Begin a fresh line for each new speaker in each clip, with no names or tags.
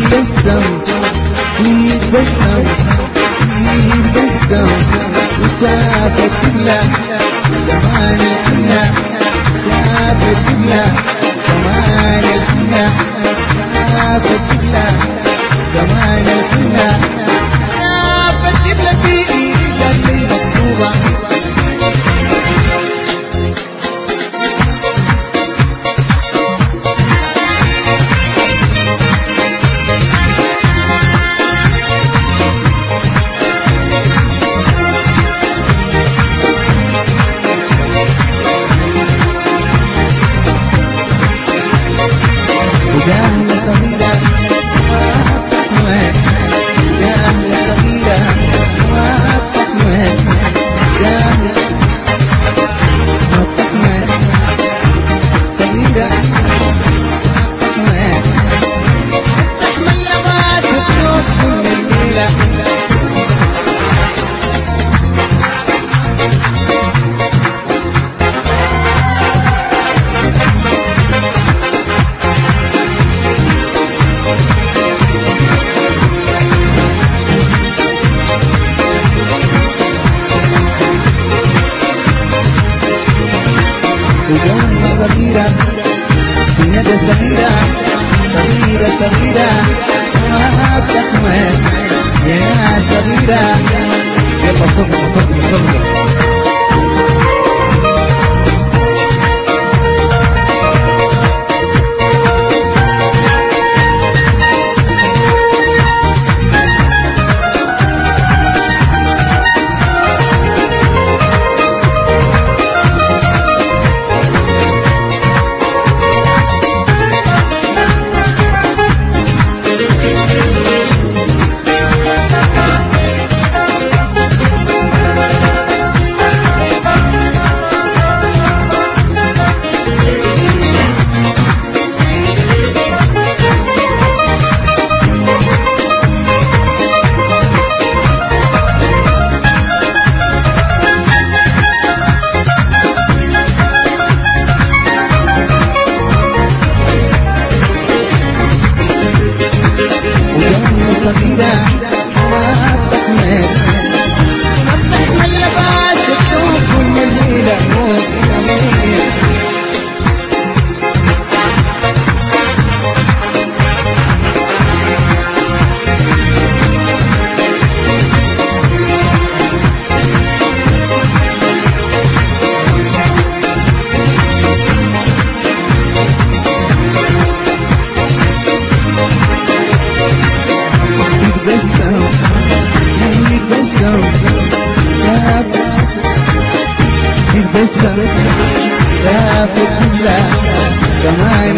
يتبسم يتبسم يتبسم وشافت كله كمان الحنة شافت كله كمان الحنة شافت كله كمان الحنة شافت كله في ايدها اللي مكتوبة صغيرة في ندى صغيرة صغيرة صغيرة ما بتكمل يا صغيرة يلا صغيرة صغيرة صغيرة شافت كله كمان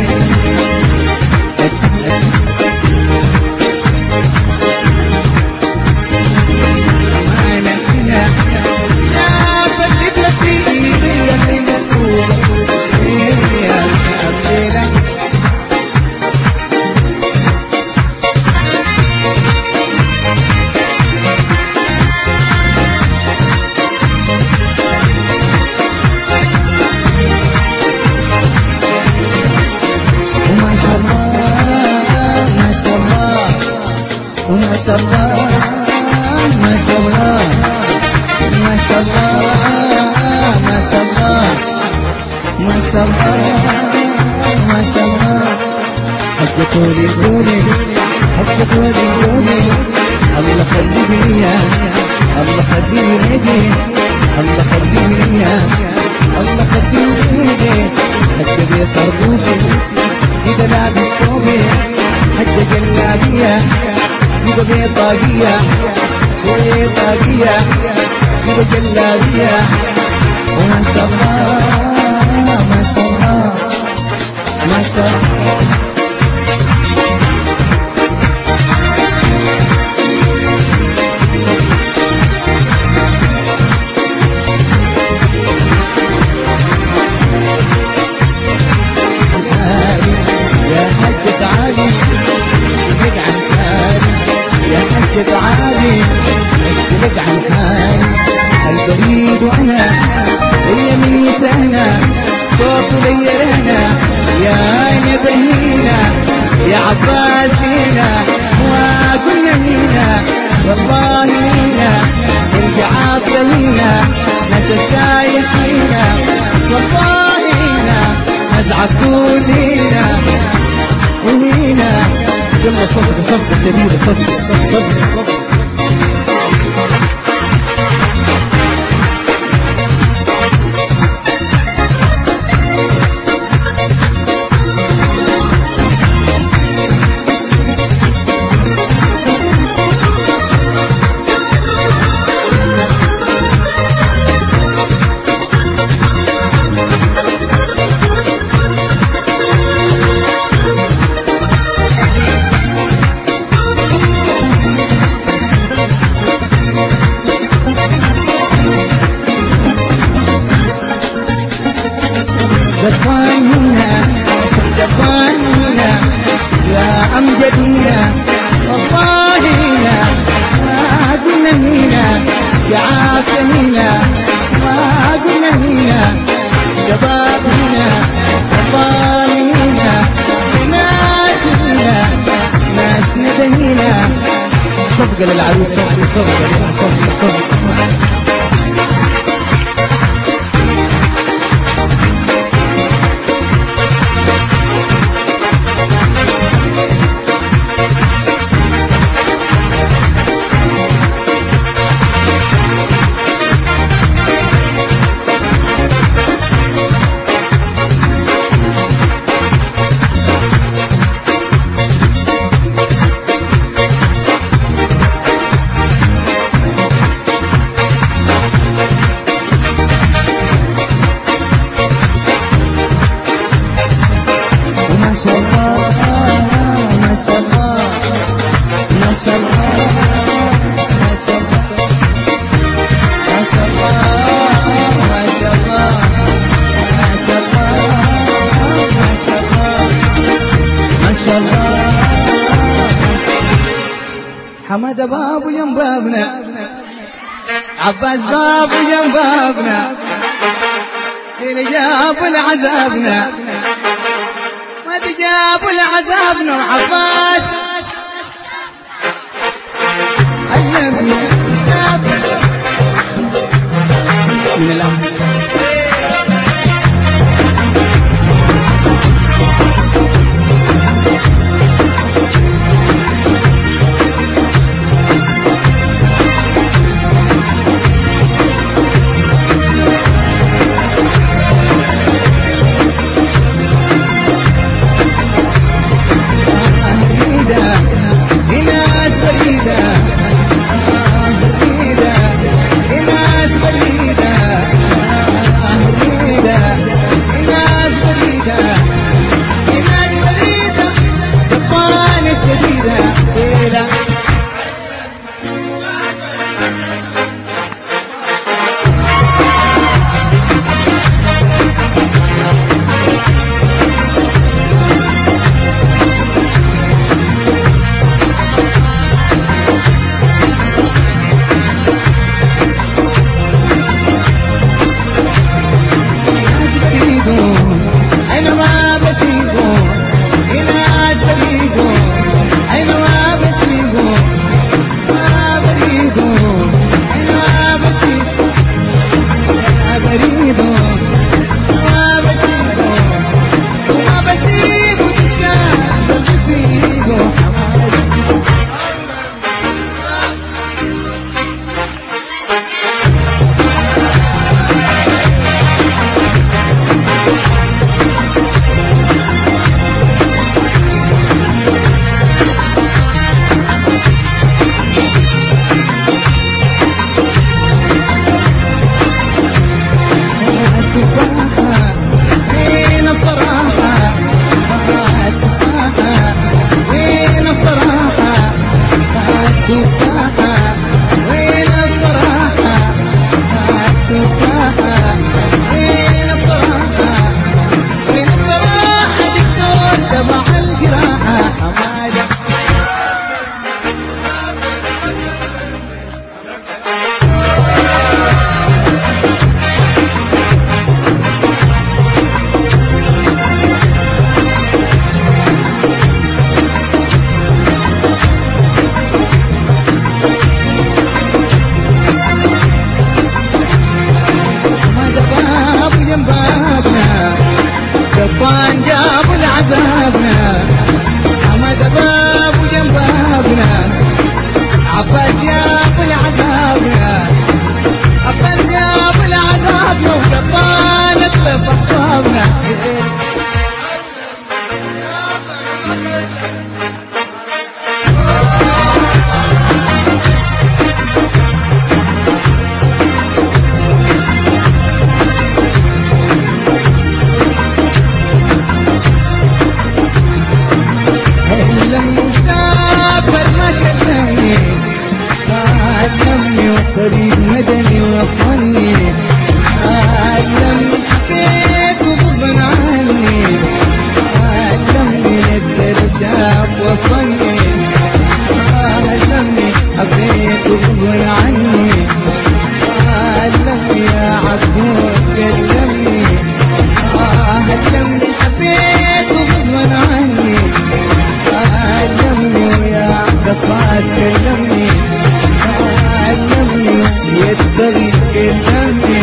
ما شاء الله ما شاء الله ما شاء الله ما شاء الله ما شاء الله ما شاء الله حقك ولي حقك ولي الله خليني يا الله خليني يدي الله خليني يا الله خليني يدي حتى بيت طربوشي إذا لابس ثوبي حتى جلابية إذا بيطاقية بيطاقية إذا جلابية ما شاء الله ما شاء الله ما شاء الله تعالي اسألك عن حالي البريد وانا اليمين سهنا صوت لي رهنا يا نبهينا يا عباسينا مينا وقلنا مينا والله مينا القعاب فينا ناس السايق فينا والله مينا ناس عسولينا وهينا يلا صفقة صفقة شديدة صفقة صفقة دفاننا يا أمجدنا والله ما قلنا مينا يا عافينا ما قلنا مينا شبابنا والله ناسنا ناس ندهينا صفقة للعروس صفقة حمد بابو جنبابنا عباس بابو جنبابنا اللي جابوا لعذابنا ما تجابوا لعذابنا وعباس علمنا من الأمس الناس كلمني علمني يدغي كلمني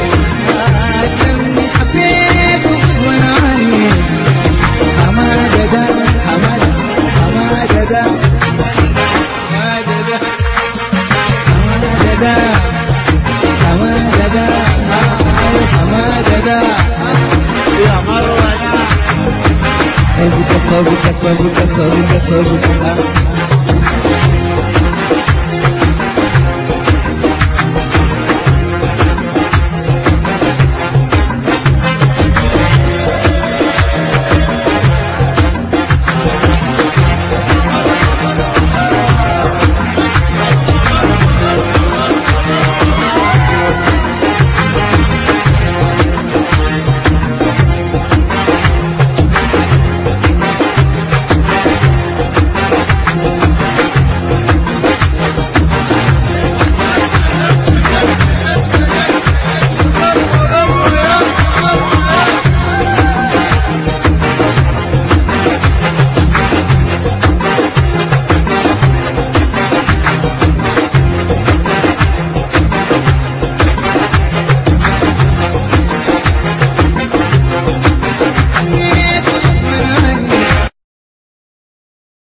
علمني حبيت وانا عني حمادة دا حمادة حمادة دا حمادة دا حمادة دا حمادة دا حمادة دا
يا مروة
صبك صبك صبك صبك صبك